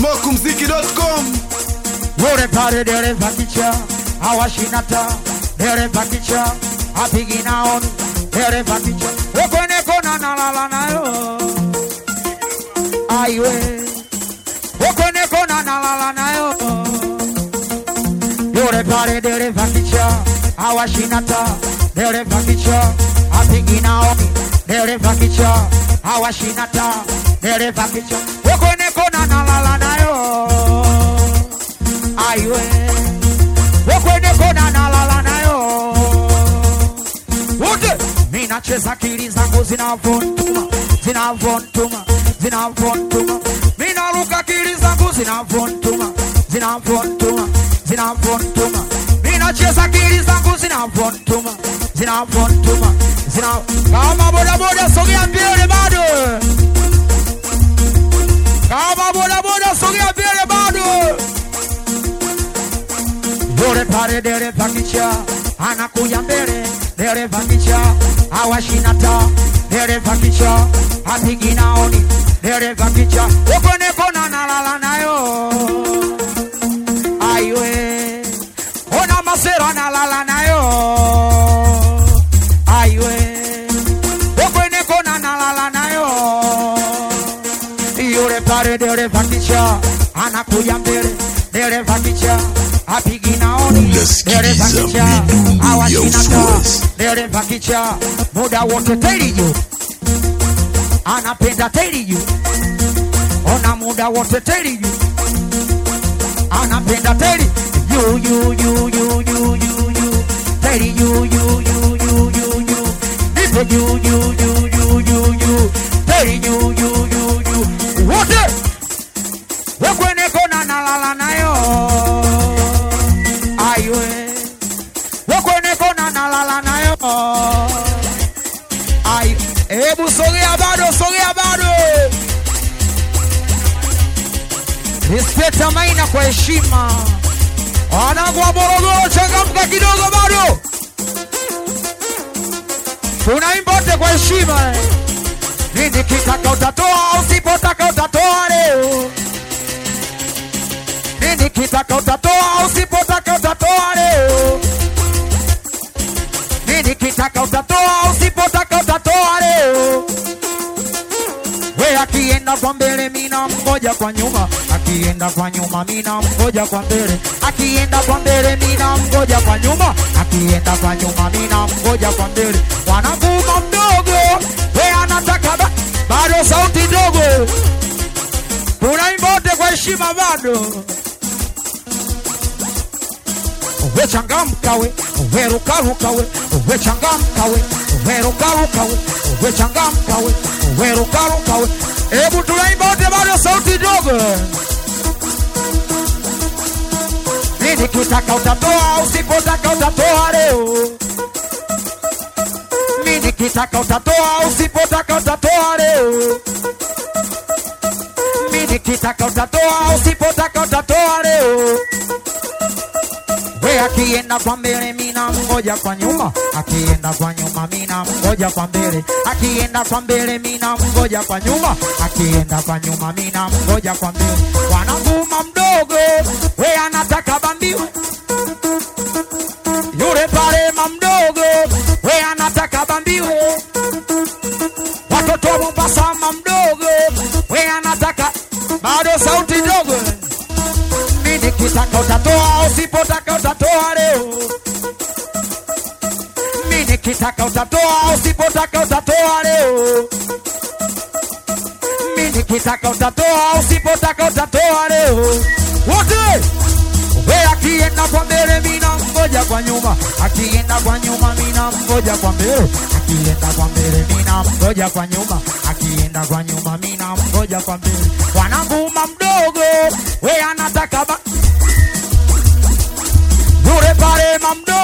smokumziki.com. Yule pale dereva kicha awashinata dereva kicha apigi naoni dereva kicha ukone kona nalala nayo aiwe ukone kona nalala nayo yule pale dereva kicha awashinata dereva kicha apigi naoni dereva kicha awashinata dereva kicha ukone kona nalala nayo aiwe wakwende kona nalala nayo wote mina cheza akili zangu zinavontuma zinavontuma zinavontuma mina luka akili zangu zinavontuma zinavontuma zinavontuma mina cheza akili zangu zinavontuma zinavontuma kama boda boda sogea mbele bado kama boda boda sogea mbele bado yule pale dereva kicha anakuja mbele dereva kicha awashinata dereva kicha apigi naoni dereva kicha ukone kona nalala nayo aiwe ona masera nalala nayo aiwe ukone kona nalala nayo yule pale dereva kicha anakuja mbele dereva kicha apigi naoni dereva kicha awashinata dereva kicha muda wote teli juu anapenda teli juu ona muda wote teli juu anapenda teli yu teli yu nipe yu teli yu wote wekwene kona nalala nayo aiwe wakwene kona nalala nayo ai ebu sogea bado Respecta maina kwa heshima wanangu wa Morogoro changamka kidogo bado tunaimba wote kwa heshima nini kitaka utatoa usipotaka utatoa leo nini kitaka utatoa usipotaka utatoa leo nini kitaka utatoa usipotaka utatoa leo we akienda kwa mbele mina mgoja kwa nyuma akienda kwa nyuma mina mgoja kwa mbele akienda kwa mbele mina mgoja kwa nyuma akienda kwa nyuma mina mgoja kwa mbele wanavuma mdogo we anataka bado sauti ndogo tunaimba wote kwa heshima bado we changamka we ruka we changamka we ruka we changamka we ruka hebu tunaimba wote bado sauti ndogo nini kitaka utatoa usipotaka utatoa leo nini kitaka utatoa usipotaka utatoa leo nini kitaka utatoa usipotaka utatoa leo we akienda kwa mbele mina mgoja kwa nyuma akienda kwa nyuma mina mgoja kwa mbele akienda kwa mbele mina mgoja kwa nyuma akienda kwa nyuma mina mgoja kwa mbele wanavuma mdogo we anataka bambiwe yule pale mamdogo we anataka bambiwe watoto wa Mombasa mamdogo we anataka bado sauti ndogo nini kitaka utatoa usipotaka utatoa leo nini kitaka utatoa usipotaka utatoa leo nini kitaka utatoa usipotaka utatoa leo wote we akienda kwa mbele mina mgoja kwa nyuma akienda kwa nyuma mina mgoja kwa mbele akienda kwa mbele mina mgoja kwa nyuma akienda kwa nyuma mina mgoja kwa mbele wanavuma mdogo we anataka yule pale mamdo